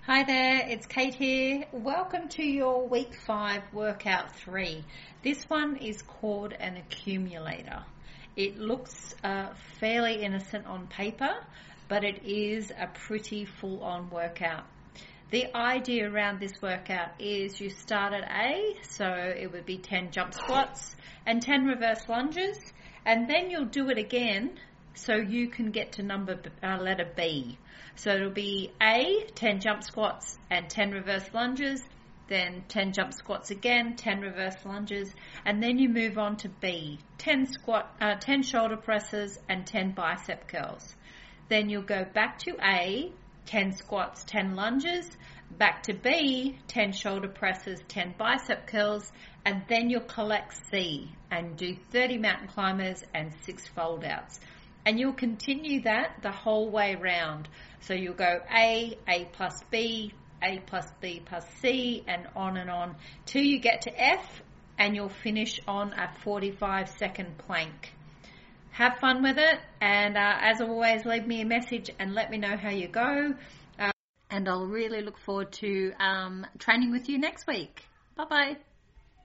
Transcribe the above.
Hi there, it's Kate here. Welcome to your week 5 workout 3. This one is called an accumulator. It looks fairly innocent on paper, but it is a pretty full-on workout. The idea around this workout is you start at A, so it would be 10 jump squats and 10 reverse lunges, and then you'll do it again so you can get to letter B. So it'll be A, 10 jump squats and 10 reverse lunges, then 10 jump squats again, 10 reverse lunges, and then you move on to B, 10 shoulder presses and 10 bicep curls. Then you'll go back to A, 10 squats, 10 lunges, back to B, 10 shoulder presses, 10 bicep curls, and then you'll collect C and do 30 mountain climbers and 6 fold outs. And you'll continue that the whole way round. So you'll go A plus B plus C, and on till you get to F, and you'll finish on a 45-second plank. Have fun with it, and as always, leave me a message and let me know how you go. And I'll really look forward to training with you next week. Bye-bye.